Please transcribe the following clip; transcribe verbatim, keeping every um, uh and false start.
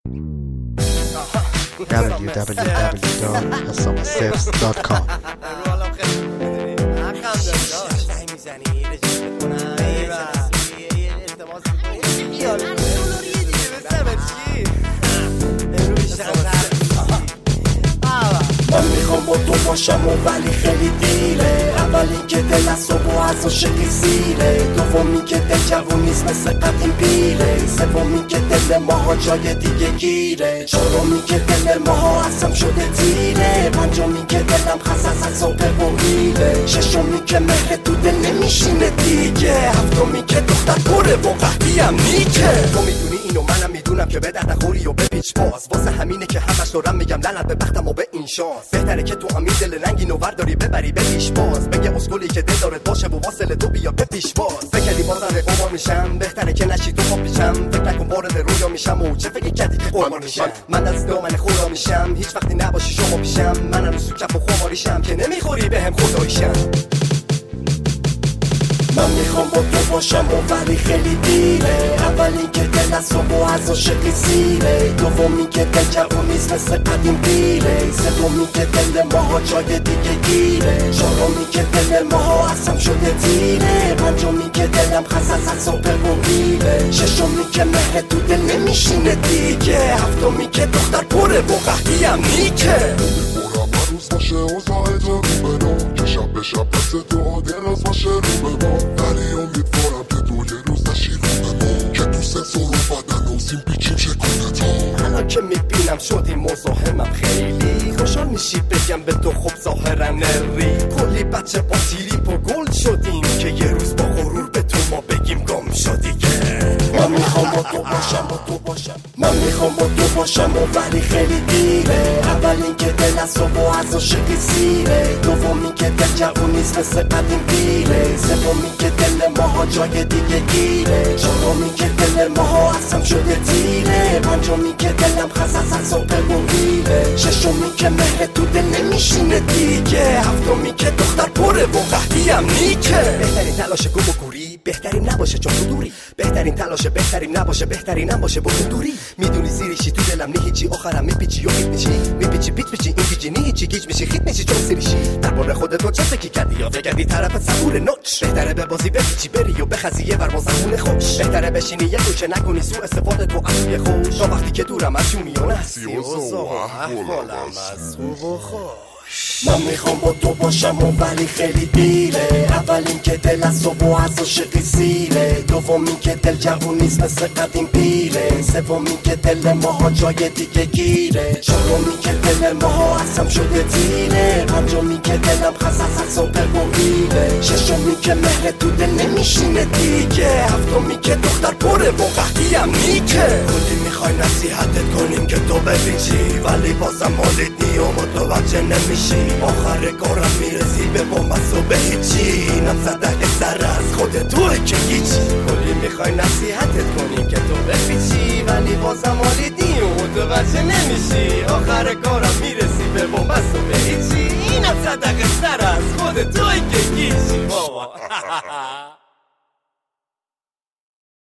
دبلیو دبلیو دبلیو دات حسام سفز دات کام. من میخوام با تو باشم و ولی خیلی دیره. اولی که دل از صبح و از عاشقی سیره. دومی که دل جوون نیست مثل قدیم پیره. سومی که دل ماها جای دیگه گیره. چهارمی که دل ماها اصلا شده تیره. پنجمی که دلم خصص از صبح بریده. ششمی که مهر تو دل نمیشینه دیگه. هفتمی که دختر پره و قهدی هم نیکه. تو میدونی اینو منم میدونم که به درد خوری و به پیچ باز. واسه همینه که همش دارم میگم لعنت به بختم و به این شانس. بهتره که تو همین دل رنگین و ورداری ببری به پیش باز. بگه اسکولی که دل دارت باشه و واصل تو بیا به پیش باز. فکری بازم قمار میشم، بهتره که نشی تو خواب میشم. فکر نکن وارد رویا میشم و چه فکر کردی که قمار میشم. من از دامن خدا میشم، هیچ وقتی نباشی شما پیشم. منم سو کف و خماریشم که نمیخوری بهم خداییشم. من میخوام با تو باشم و ولی خیلی دیره. اولی که دل از صبح و از عاشقی سیره. دومی که دل جوون نیست مثل قدیم پیره. سومی که دل ماها جای دیگه گیره. چهارمی که دل ماها اصلا شده تیره. پنجمی که دلم خصص از صبح بریده. ششمی که مهر تو دل نمیشینه دیگه. هفتمی که دختر پره و قهدی هم نیکه. روز باشه اوضاع تو رو بنا که شب به شب دست تو دراز باشه رو به ما. ولی امیدوارم که تو یه روز نشی رو به ما. که تو سنس و بدن و سیم پیچیم شکونه تا. الان که میبینم شدی مزاحمم خیلی خوشحال میشی بگم به تو خب ظاهرا نری. کلی بچه با تیریپ و گل شدیم که یه روز با غرور به تو ما بگیم گم شدی که. من میخوام با تو باشم با تو باشم من میخوام با تو باشم و ولی خیلی دیره. اولی که دل از صبح و از عاشقی سیره. دومی که دل جوون نیست مثل قدیم پیره. سومی که دل ماها جای دیگه گیره. چهارمی که دل ماها اصلا شده تیره. پنجمی که دلم خصص از صبح بریده. ششمی که مهر تو دل نمیشینه دیگه. هفتمی که دختر پره و قهدی هم نیکه. بهترین تلاش گم و گوری، بهترین نباشه چون تو دوری. بهترین تلاش بهترین نباشه، بهترین هم باشه با تو دوری. میدونی زیریشی تو دلم نه هیچی، آخرم میپیچی و هیت میشی. میپیچی پیچ میشی، این پیچی نه هیچی، گیج میشی خیت میشی چون سیریشی. درباره خودت تو چه فکر کردی یا بگردی طرف صبور نوچ. بهتره به بازی بپیچی بری و بخزی یه بر با زبون خوش. بهتره بشینی یه گوشه نکنی سو استفاده تو از یه خوش. تا وقتی که دورم از جونیون هستی و زو احوالم از خوب و خوش. من میخوام با تو باشم و ولی خیلی دیره. اولین که دل از صبح و از عاشقی سیره. دومی که دل جوون نیست مثل قدیم پیره. سومی که دل ماها جای دیگه گیره. چهارمی که دل ماها اصلا شده تیره. پنجمی که دلم خصص از صبح بریده. ششمی که مهر تو دل نمیشینه دیگه. هفتمی که دختر پره و قهدی هم نیکه. کلی میخوای نصیحتت کنیم که تو بپیچی ولی بازم مالت نی و متوجه نمیشی. آخر کارم میرسی به بومس و به هیچی. اینم زده سر از خود توه که هیچی. کلی میخوای نصیحتت کنیم که تو بپیچی ولی بازم مالیدی و متوجه نمیشی. آخر کارم میرسی به بومس و به هیچی. اینم زده سر از